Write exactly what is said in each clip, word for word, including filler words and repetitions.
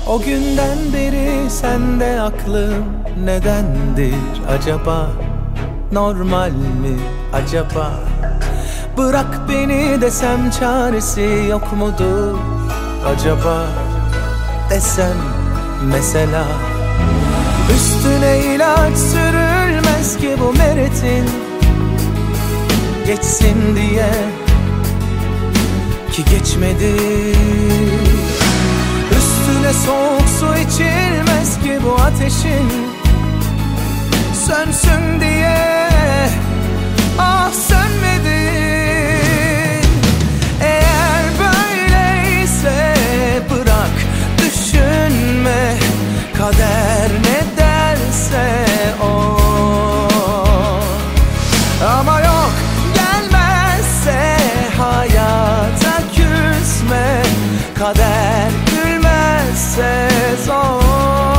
O günden beri sende aklım nedendir acaba? Normal mi acaba? Bırak beni desem çaresi yok mudur acaba? Desem mesela. Üstüne ilaç sürülmez ki bu meretin, geçsin diye ki geçmedi. Üstüne soğuk su içilmez ki bu ateşin, sönsün diye ah sönmedi. Eğer böyleyse bırak düşünme, kader ne derse o. Ama yok gelmezse hayata küsme, kader gülmezse zor.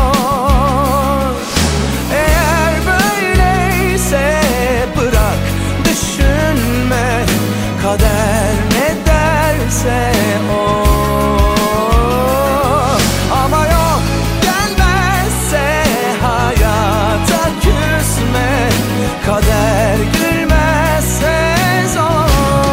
Eğer böyleyse bırak düşünme, kader ne derse o. Ama yok gelmezse hayata küsme, kader gülmezse zor.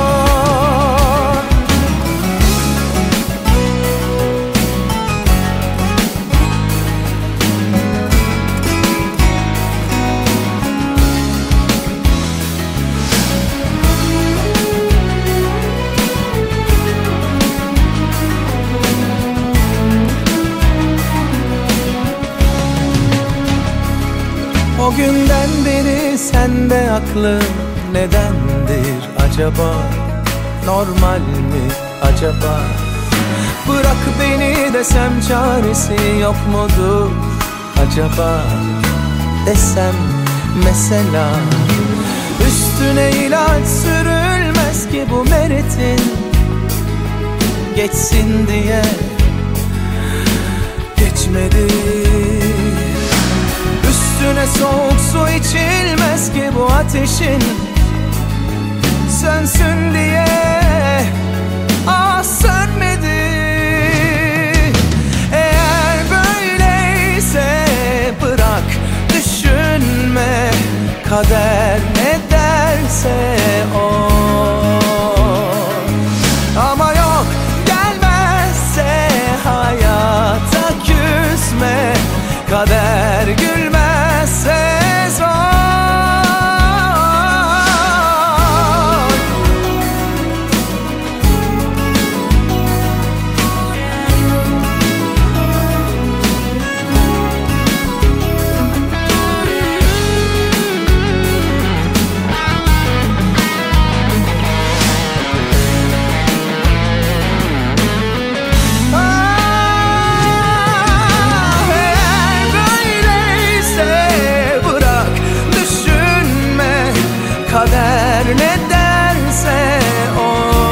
O günden beri sende aklım nedendir acaba? Normal mi acaba? Bırak beni desem çaresi yok mudur acaba? Desem mesela. Üstüne ilaç sürülmez ki bu meretin, geçsin diye geçmedi. Üstüne soğuk su içilmez ki bu ateşin, sönsün diye ah sönmedi. Eğer böyleyse bırak düşünme, kader ne derse o. Ama yok gelmezse hayata küsme, kader gülmezse zor. Kader ne derse o.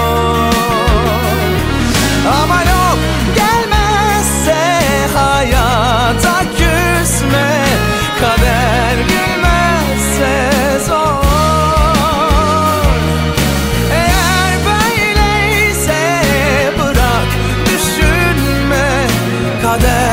Ama yok gelmezse hayata küsme, kader gülmezse zor. Eğer böyleyse bırak düşünme, kader